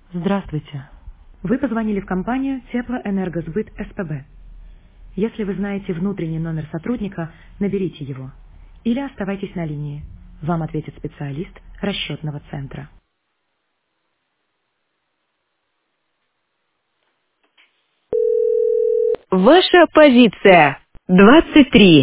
Здравствуйте. Вы позвонили в компанию Теплоэнергосбыт СПБ. Если вы знаете внутренний номер сотрудника, наберите его. Или оставайтесь на линии. Вам ответит специалист расчетного центра. Ваша позиция 23.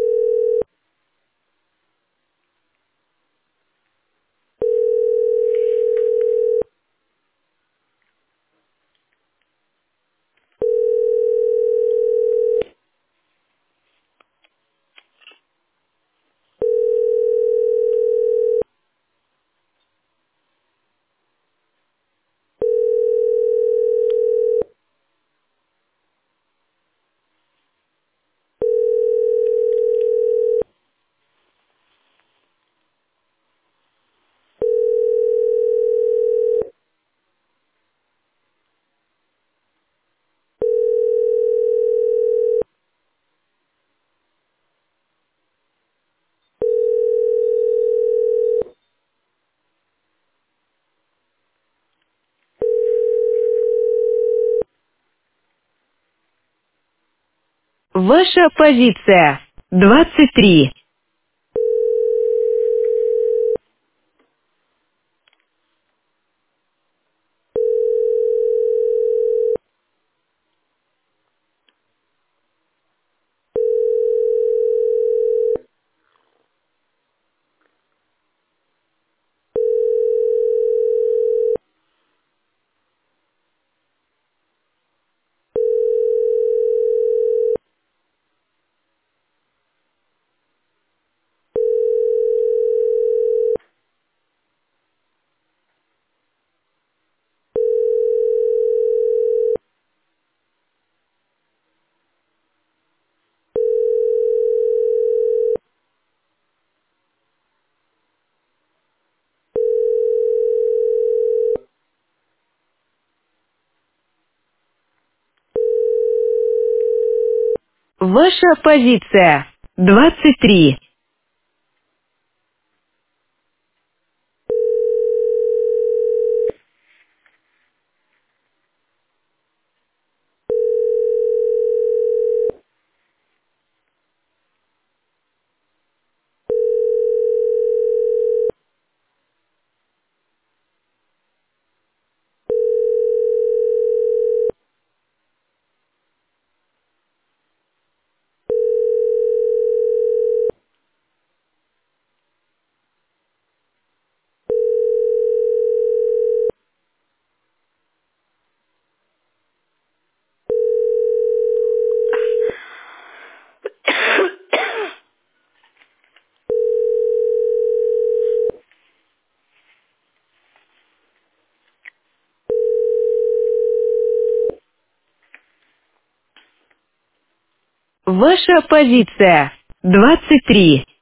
Ваша позиция 23. Ваша позиция 23. Ваша позиция 23.